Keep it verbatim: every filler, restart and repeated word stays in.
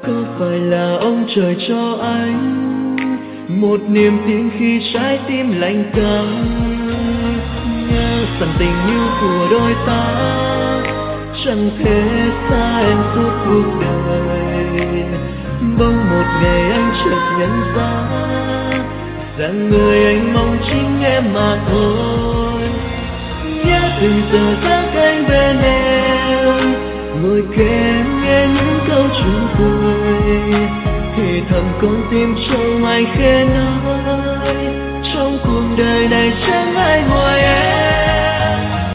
có phải là ông trời cho anh một niềm tin khi trái tim lạnh căng? Nhớ rằng tình yêu của đôi ta chẳng thể xa em suốt cuộc đời. Bỗng một ngày anh chợt nhận ra rằng người anh mong chính em mà thôi. Nhớ từng giờ giấc anh bên em, ngồi kề em nghe những câu chuyện cười, thì thầm con tim trong anh khẽ nói trong cuộc đời này chẳng ai ngoài em.